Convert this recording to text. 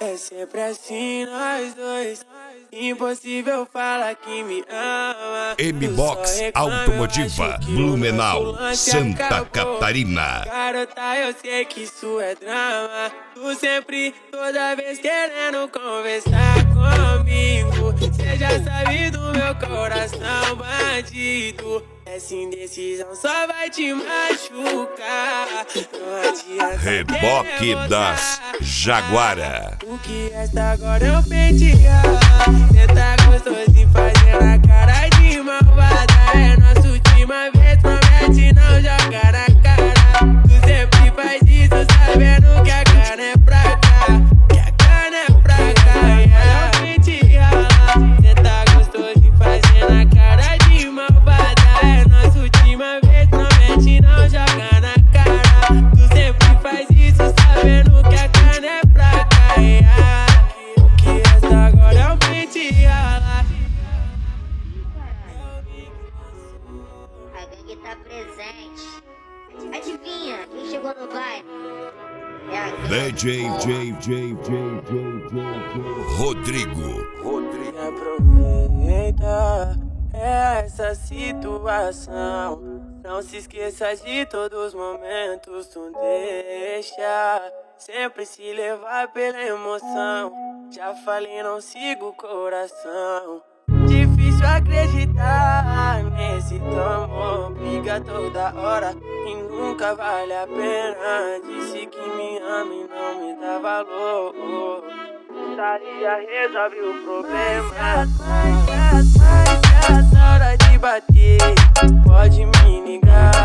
É sempre assim nós dois. Impossível falar que me ama. M-Box Automotiva, Blumenau, Santa Catarina. Garota, eu sei que isso é drama. Tu sempre, toda vez querendo conversar comigo. Cê já sabe do meu coração bandido. Essa indecisão só vai te machucar. Não adianta. Reboque das Jaguara. O que resta agora é o pentear. Cê tá gostoso de fazer na cara de malvada. É nossa última vez, promete não jogar na cara. Tu sempre faz isso sabendo que a cana é pra cá. Que a cana é pra cá. É o pentear. Cê tá gostoso de fazer na cara de malvada. É nossa última vez, promete não jogar na cara. Tu sempre faz isso sabendo que a cana é pra cá. O que resta agora é o pentear. A gangue tá presente. Adivinha quem chegou no baile? É a DJ Rodrigo. Aproveita essa situação. Não se esqueça de todos os momentos. Tu deixa sempre se levar pela emoção. Já falei, não sigo o coração. Difícil acreditar nesse amor. Briga toda hora e nunca vale a pena. Disse que me ama e não me dá valor. Putaria resolve o problema. Mas hora de bater, pode me ligar.